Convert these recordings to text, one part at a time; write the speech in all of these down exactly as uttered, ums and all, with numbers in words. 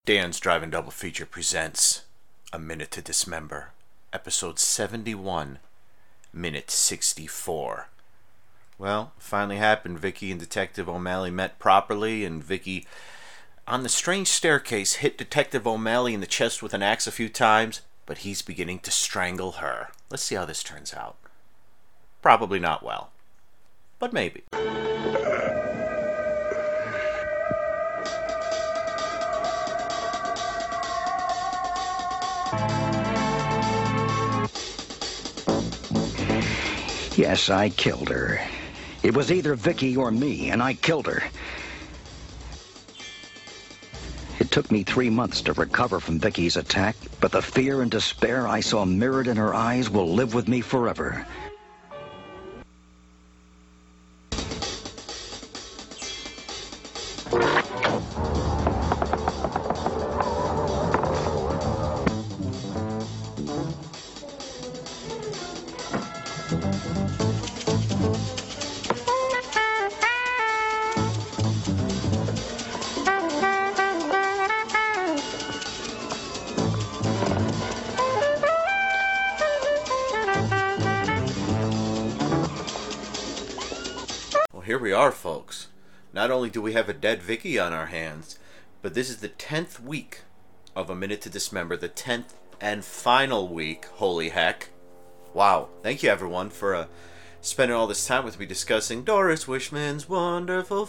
Dan's Driving Double Feature presents A Minute to Dismember, episode seventy-one, minute sixty-four. Well, finally happened. Vicky and Detective O'Malley met properly, and Vicky, on the strange staircase, hit Detective O'Malley in the chest with an axe a few times, but he's beginning to strangle her. Let's see how this turns out. Probably not well, but maybe. Yes, I killed her. It was either Vicky or me, and I killed her. It took me three months to recover from Vicky's attack, but the fear and despair I saw mirrored in her eyes will live with me forever. Here we are, folks. Not only do we have a dead Vicky on our hands, but this is the tenth week of A Minute to Dismember, the tenth and final week. Holy heck. Wow. Thank you, everyone, for uh, spending all this time with me discussing Doris Wishman's wonderful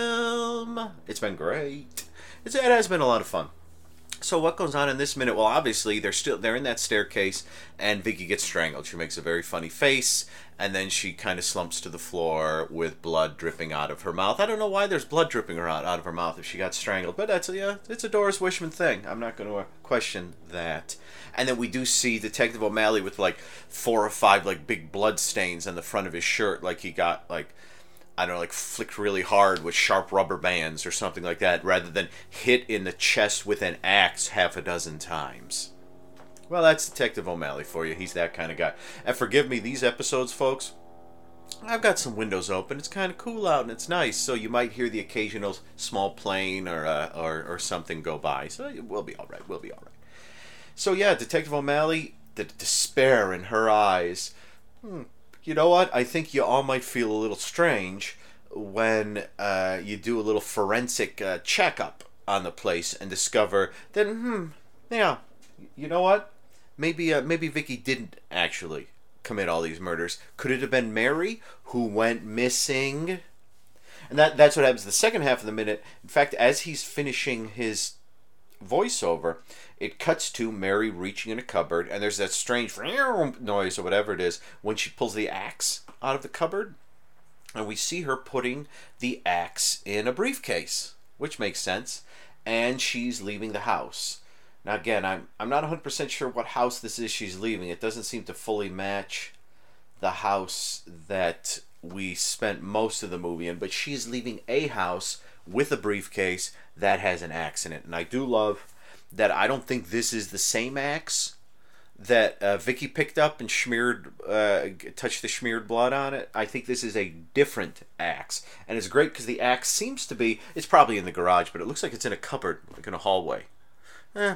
film. It's been great. It's, it has been a lot of fun. So what goes on in this minute? Well, obviously, they're still they're in that staircase, and Vicky gets strangled. She makes a very funny face, and then she kind of slumps to the floor with blood dripping out of her mouth. I don't know why there's blood dripping out, out of her mouth if she got strangled, but that's a, yeah, it's a Doris Wishman thing. I'm not going to question that. And then we do see Detective O'Malley with like four or five like big blood stains on the front of his shirt, like he got like, I don't know, like flicked really hard with sharp rubber bands or something like that, rather than hit in the chest with an axe half a dozen times. Well, that's Detective O'Malley for you. He's that kind of guy. And forgive me, these episodes, folks, I've got some windows open. It's kind of cool out and it's nice, so you might hear the occasional small plane or uh, or, or something go by. So we'll be all right. We'll be all right. So yeah, Detective O'Malley, the despair in her eyes. Hmm. You know what? I think you all might feel a little strange when uh, you do a little forensic uh, checkup on the place and discover that, hmm, yeah, you know what? Maybe uh, maybe Vicky didn't actually commit all these murders. Could it have been Mary who went missing? And that that's what happens the second half of the minute. In fact, as he's finishing his voiceover, it cuts to Mary reaching in a cupboard, and there's that strange noise or whatever it is when she pulls the axe out of the cupboard, and we see her putting the axe in a briefcase, which makes sense, and she's leaving the house. Now again, I'm I'm not one hundred percent sure what house this is she's leaving. It doesn't seem to fully match the house that we spent most of the movie in, but she's leaving a house with a briefcase that has an axe in it. And I do love that I don't think this is the same axe that uh, Vicky picked up and smeared, uh, touched the smeared blood on it. I think this is a different axe. And it's great because the axe seems to be, it's probably in the garage, but it looks like it's in a cupboard, like in a hallway. Eh.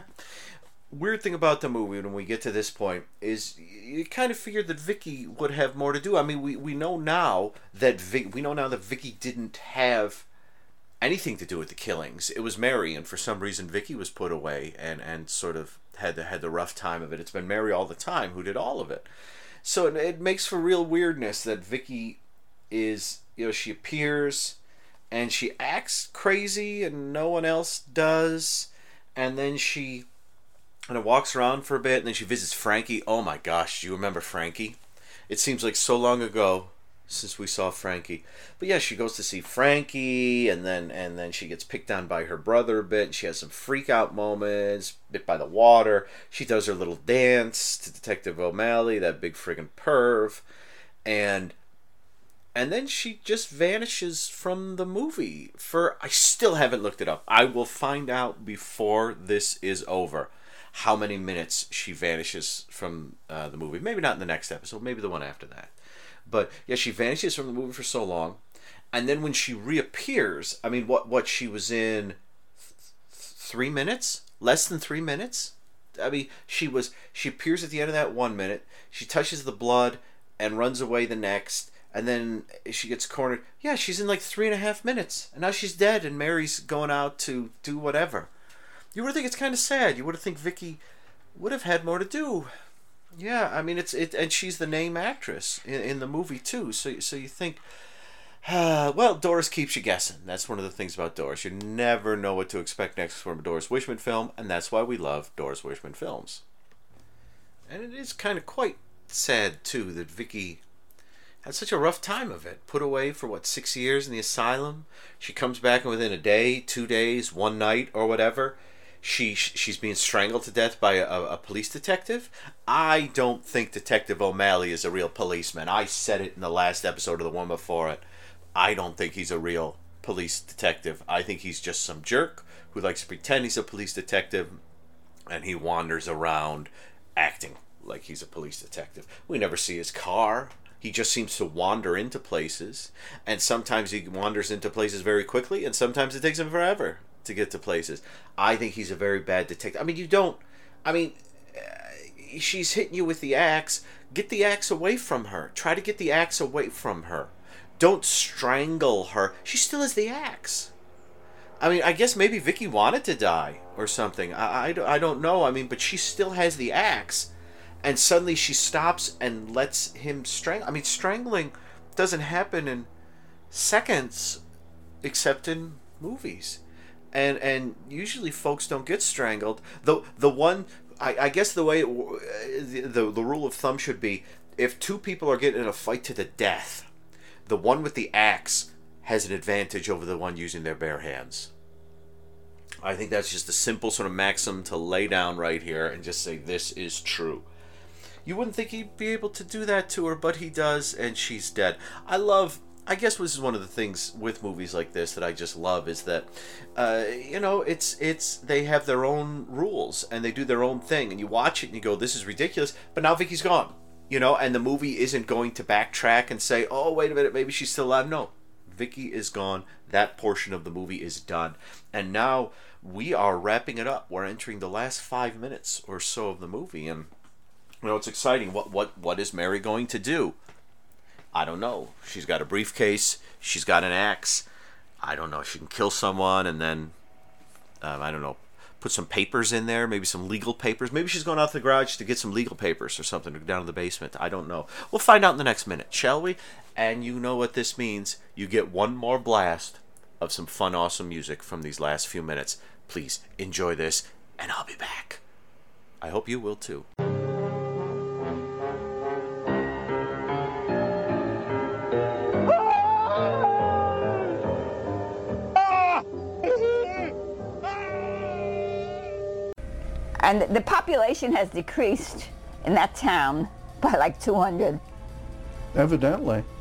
Weird thing about the movie when we get to this point is you kind of figured that Vicky would have more to do. I mean, we, we know now that Vic, we know now that Vicky didn't have anything to do with the killings. It was Mary, and for some reason Vicky was put away and, and sort of had the, had the rough time of it. It's been Mary all the time who did all of it. So it, it makes for real weirdness that Vicky is, you know, she appears and she acts crazy and no one else does, and then she kind of walks around for a bit, and then she visits Frankie. Oh my gosh, do you remember Frankie? It seems like so long ago since we saw Frankie. But yeah, she goes to see Frankie, and then and then she gets picked on by her brother a bit, and she has some freak out moments, bit by the water. She does her little dance to Detective O'Malley, that big friggin' perv, and and then she just vanishes from the movie for, I still haven't looked it up. I will find out before this is over how many minutes she vanishes from uh, the movie. Maybe not in the next episode, maybe the one after that. But yeah, she vanishes from the movie for so long, and then when she reappears, I mean, what what she was in th- three minutes? Less than three minutes? I mean, she was she appears at the end of that one minute, she touches the blood and runs away the next, and then she gets cornered. Yeah, she's in like three and a half minutes, and now she's dead, and Mary's going out to do whatever. You would think it's kind of sad. You would have think Vicky would have had more to do. Yeah, I mean, it's it, and she's the name actress in, in the movie too. So so you think, uh, well, Doris keeps you guessing. That's one of the things about Doris. You never know what to expect next from a Doris Wishman film, and that's why we love Doris Wishman films. And it is kind of quite sad too that Vicky had such a rough time of it. Put away for what, six years in the asylum. She comes back, and within a day, two days, one night, or whatever, she she's being strangled to death by a, a police detective. I don't think Detective O'Malley is a real policeman. I said it in the last episode of the one before it. I don't think he's a real police detective. I think he's just some jerk who likes to pretend he's a police detective, and he wanders around acting like he's a police detective. We never see his car. He just seems to wander into places, and sometimes he wanders into places very quickly, and sometimes it takes him forever to get to places. I think he's a very bad detective. I mean, you don't... I mean, uh, she's hitting you with the axe. Get the axe away from her. Try to get the axe away from her. Don't strangle her. She still has the axe. I mean, I guess maybe Vicky wanted to die or something. I, I, I don't know. I mean, but she still has the axe. And suddenly she stops and lets him strangle. I mean, strangling doesn't happen in seconds except in movies. And and usually folks don't get strangled. The the one, I, I guess the way, it, the, the the rule of thumb should be, if two people are getting in a fight to the death, the one with the axe has an advantage over the one using their bare hands. I think that's just a simple sort of maxim to lay down right here and just say this is true. You wouldn't think he'd be able to do that to her, but he does, and she's dead. I love, I guess this is one of the things with movies like this that I just love, is that, uh, you know, it's, it's, they have their own rules, and they do their own thing, and you watch it and you go, this is ridiculous, but now Vicky's gone, you know, and the movie isn't going to backtrack and say, oh, wait a minute, maybe she's still alive. No, Vicky is gone. That portion of the movie is done. And now we are wrapping it up. We're entering the last five minutes or so of the movie, and you know, it's exciting. What what what is Mary going to do? I don't know. She's got a briefcase. She's got an axe. I don't know. She can kill someone and then, um, I don't know, put some papers in there. Maybe some legal papers. Maybe she's going out to the garage to get some legal papers or something down in the basement. I don't know. We'll find out in the next minute, shall we? And you know what this means. You get one more blast of some fun, awesome music from these last few minutes. Please enjoy this, and I'll be back. I hope you will too. And the population has decreased in that town by like two hundred. Evidently.